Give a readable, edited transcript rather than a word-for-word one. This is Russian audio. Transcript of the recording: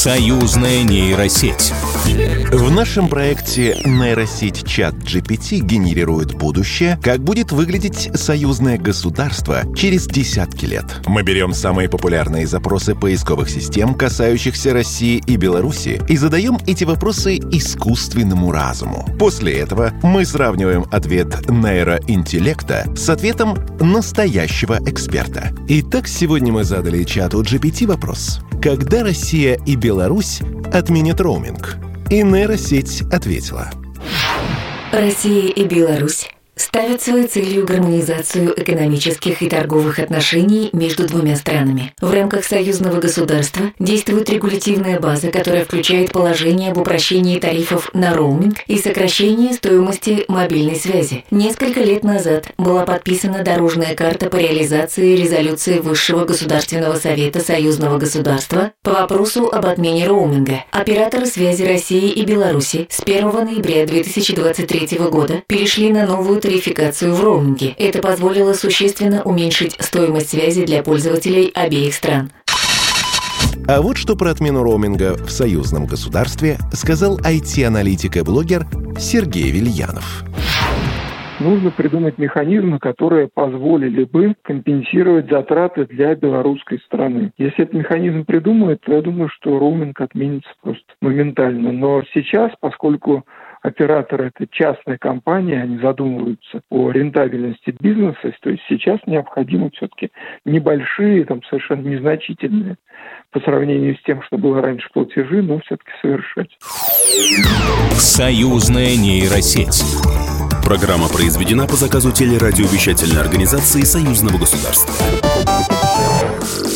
Союзная нейросеть. В нашем проекте нейросеть ChatGPT генерирует будущее, как будет выглядеть союзное государство через десятки лет. Мы берем самые популярные запросы поисковых систем, касающихся России и Беларуси, и задаем эти вопросы искусственному разуму. После этого мы сравниваем ответ нейроинтеллекта с ответом настоящего эксперта. Итак, сегодня мы задали чату GPT вопрос: когда Россия и Беларусь отменят роуминг? И нейросеть ответила: Россия и Беларусь ставят своей целью гармонизацию экономических и торговых отношений между двумя странами. В рамках союзного государства действует регулятивная база, которая включает положение об упрощении тарифов на роуминг и сокращении стоимости мобильной связи. Несколько лет назад была подписана дорожная карта по реализации резолюции Высшего государственного совета союзного государства по вопросу об отмене роуминга. Операторы связи России и Беларуси с 1 ноября 2023 года перешли на новую тарификацию в роуминге. Это позволило существенно уменьшить стоимость связи для пользователей обеих стран. А вот что про отмену роуминга в союзном государстве сказал IT-аналитик и блогер Сергей Вильянов. Нужно придумать механизмы, которые позволили бы компенсировать затраты для белорусской страны. Если этот механизм придумают, то я думаю, что роуминг отменится просто моментально. Но сейчас, поскольку операторы — это частная компания, они задумываются о рентабельности бизнеса, то есть сейчас необходимо все-таки небольшие, совершенно незначительные по сравнению с тем, что было раньше, платежи, но все-таки совершать. Союзная нейросеть. Программа произведена по заказу телерадиовещательной организации Союзного государства.